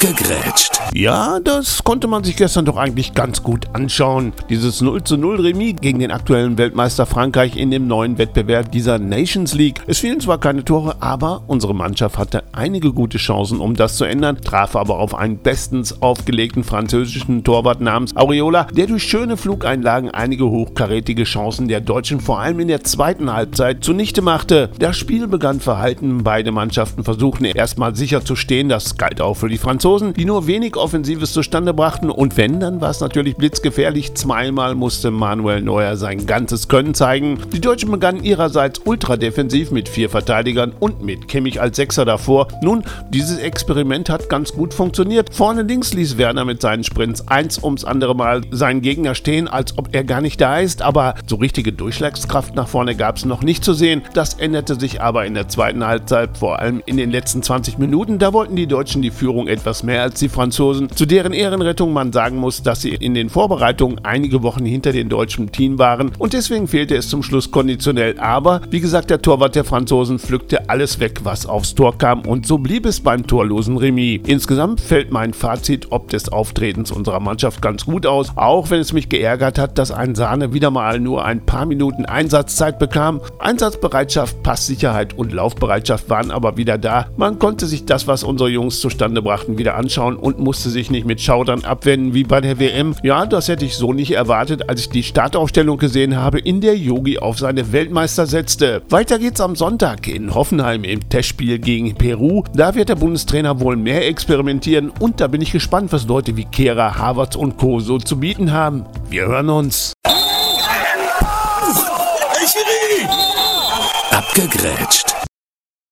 Abgegrätscht. Ja, das konnte man sich gestern doch eigentlich ganz gut anschauen. Dieses 0:0 Remis gegen den aktuellen Weltmeister Frankreich in dem neuen Wettbewerb dieser Nations League. Es fielen zwar keine Tore, aber unsere Mannschaft hatte einige gute Chancen, um das zu ändern, traf aber auf einen bestens aufgelegten französischen Torwart namens Areola, der durch schöne Flugeinlagen einige hochkarätige Chancen der Deutschen vor allem in der zweiten Halbzeit zunichte machte. Das Spiel begann verhalten, beide Mannschaften versuchten erstmal sicher zu stehen, das galt auch für die Franzosen, die nur wenig Offensives zustande brachten, und wenn, dann war es natürlich blitzgefährlich. Zweimal musste Manuel Neuer sein ganzes Können zeigen. Die Deutschen begannen ihrerseits ultradefensiv mit 4 Verteidigern und mit Kimmich als Sechser davor. Nun, dieses Experiment hat ganz gut funktioniert. Vorne links ließ Werner mit seinen Sprints eins ums andere Mal seinen Gegner stehen, als ob er gar nicht da ist, aber so richtige Durchschlagskraft nach vorne gab es noch nicht zu sehen. Das änderte sich aber in der zweiten Halbzeit, vor allem in den letzten 20 Minuten. Da wollten die Deutschen die Führung etwas mehr als die Franzosen, zu deren Ehrenrettung man sagen muss, dass sie in den Vorbereitungen einige Wochen hinter den deutschen Team waren und deswegen fehlte es zum Schluss konditionell. Aber wie gesagt, der Torwart der Franzosen pflückte alles weg, was aufs Tor kam, und so blieb es beim torlosen Remis. Insgesamt fällt mein Fazit ob des Auftretens unserer Mannschaft ganz gut aus, auch wenn es mich geärgert hat, dass ein Sahne wieder mal nur ein paar Minuten Einsatzzeit bekam. Einsatzbereitschaft, Passsicherheit und Laufbereitschaft waren aber wieder da. Man konnte sich das, was unsere Jungs zustande brachten, wieder anschauen und musste sich nicht mit Schaudern abwenden wie bei der WM. Ja, das hätte ich so nicht erwartet, als ich die Startaufstellung gesehen habe, in der Yogi auf seine Weltmeister setzte. Weiter geht's am Sonntag in Hoffenheim im Testspiel gegen Peru. Da wird der Bundestrainer wohl mehr experimentieren und da bin ich gespannt, was Leute wie Kehrer, Havertz und Co. so zu bieten haben. Wir hören uns. Abgegrätscht.